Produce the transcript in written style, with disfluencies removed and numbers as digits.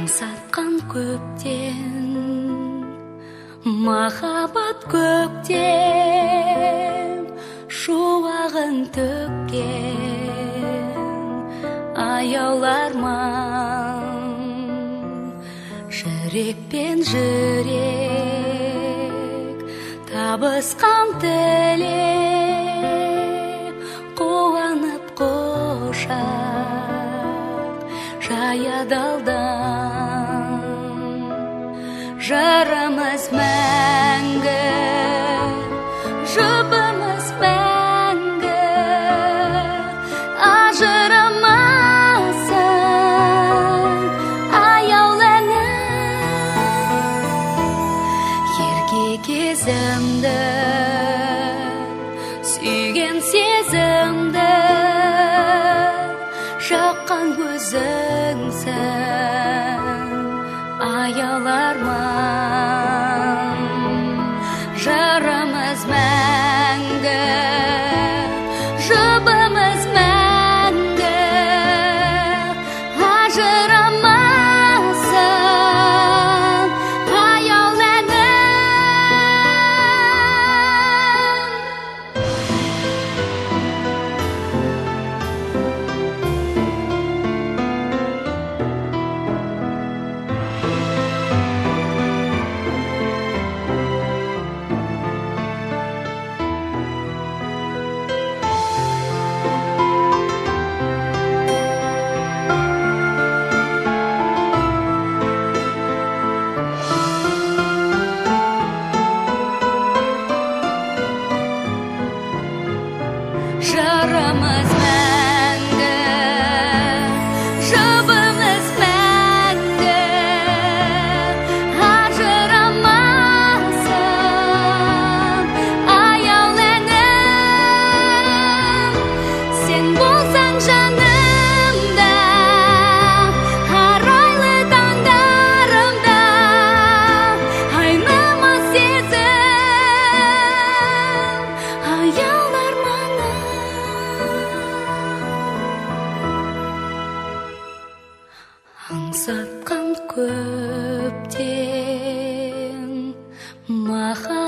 аңсатқан көптен, махаббат көктем шуағын төккен, аяулар жүрекпен жүрек табысқан тілек, қуанып қошақ жаядалдан. Жарымыз мәңгі, жұбымыз мәңгі, ажырамасын аяуланы. Ерке кезімді, сүйген сезімді, жаққан көзіңсің аяуларман. Жарымыз мәңгі, жұбымыз мәңгі, ажырамасын аяуланы. Жарымыз мәңгі, жұбымыз мәңгі, ажырамасын аяуланып. Сен болсаң жанымда, арайлы таңдарымда, айнымас сезім аяуларманы. Аңсатқан көптен,